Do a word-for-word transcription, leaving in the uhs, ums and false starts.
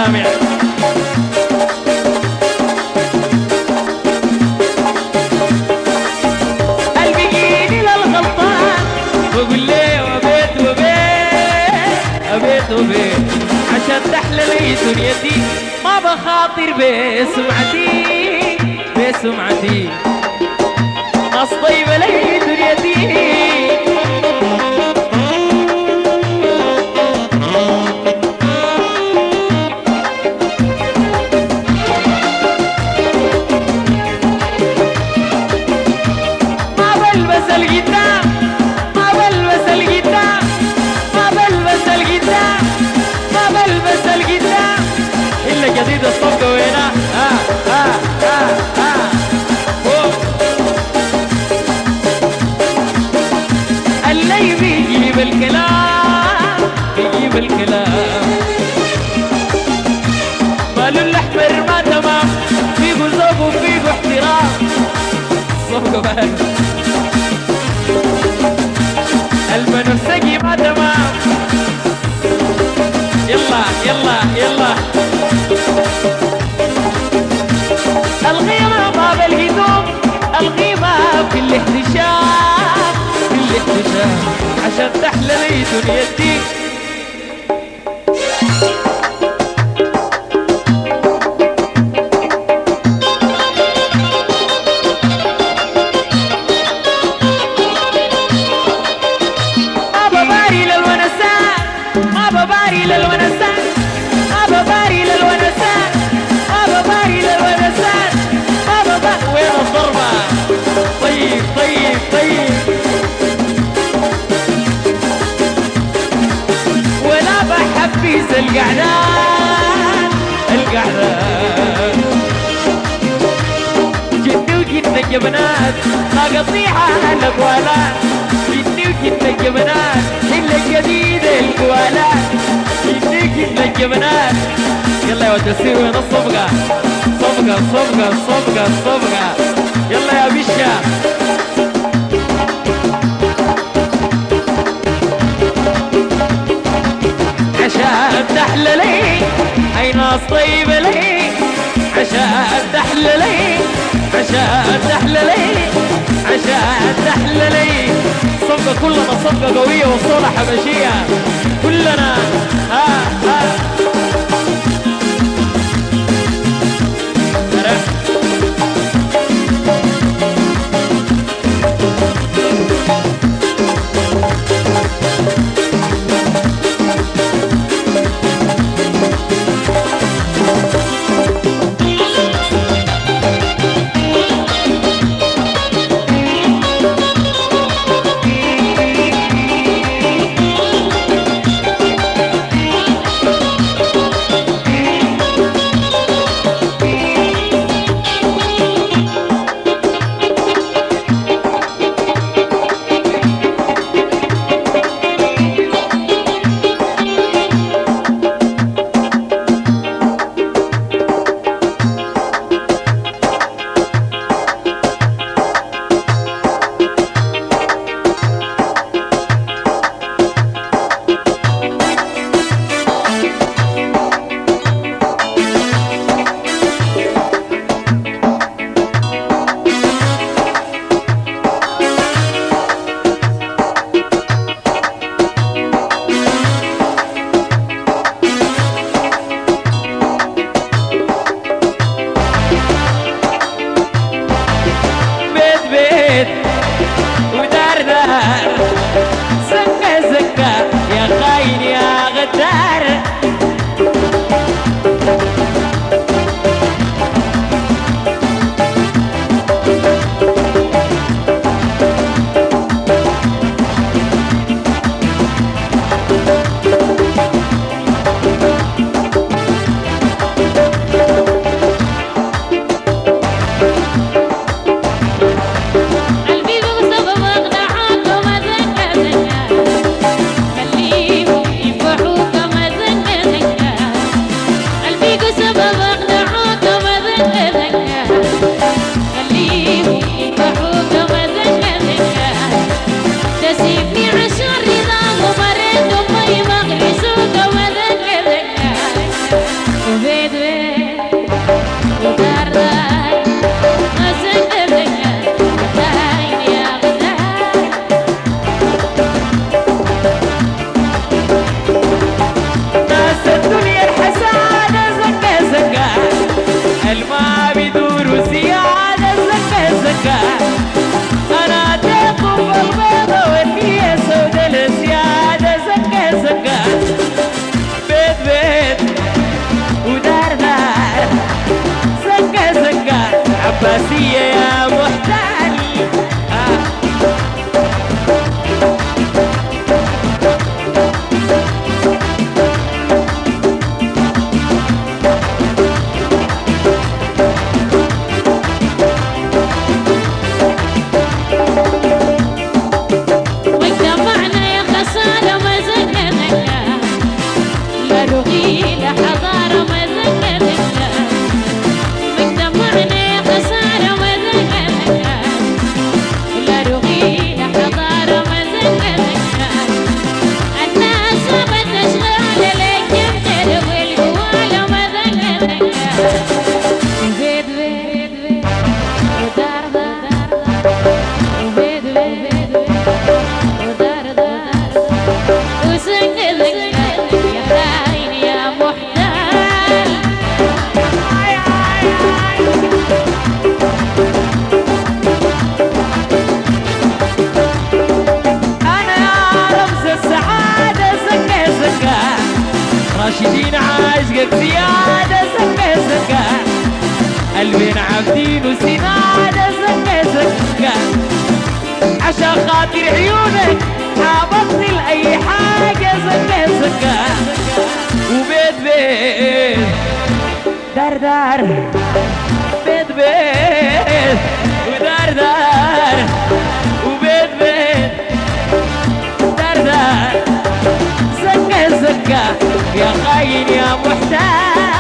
سامع. البقيني للغلطان بقول ليه وبيت وبيت وبيت وبيت عشان تحلى لي دنيتي ما بخاطر بسمعتي بسمعتي ناس طيبة لي دنيتي. جديد الصفقة وهنا ها ها ها ها اللي بيجيب الكلام بيجيب الكلام ماله الأحمر ما تمام فيه ذوق وفيه احترام. صفقة بقى البنفسجي ما تمام. يلا يلا يلا الغيمة ما بالهدوم الغيمة في الاحتشام في الاحتشام عشان تحلى لي دنيتي. ما بباري للونسان ما بباري للونسان ما بباري للونسان ما بباري للونسان ما بباري. وين الضربة؟ طيب طيب طيب ولا بحبيس القعدان القعدان جدي وجدنا جبنات ما قطيعة الأقوالات جدي وجدنا جبنات إلا الجديدة القوالات جدي وجدنا جبنات. يلا يا ود تصير وين الصفقة؟ صفقة صفقة صفقة صفقة يلا يا بشا. عشان تحلى لي هاي ناس طيبة لي عشان تحلى لي عشان تحلى لي عشان تحلى لي. صفقة كلنا صفقة قوية وصولة حبشية كلنا ها ها. سكة بيت بيت ودار دار سكة سكة عباسية يا محتال آه. راشدين عاشقك زيادة سكة سكة قلبين عابدين وسنادة سكة سكة عشان خاطر عيونك حابطني لأي حاجة سكة سكة وبيت بيت دار دار بيت بيت ودار دار وبيت بيت دار دار سكة سكة يا خاين يا محتال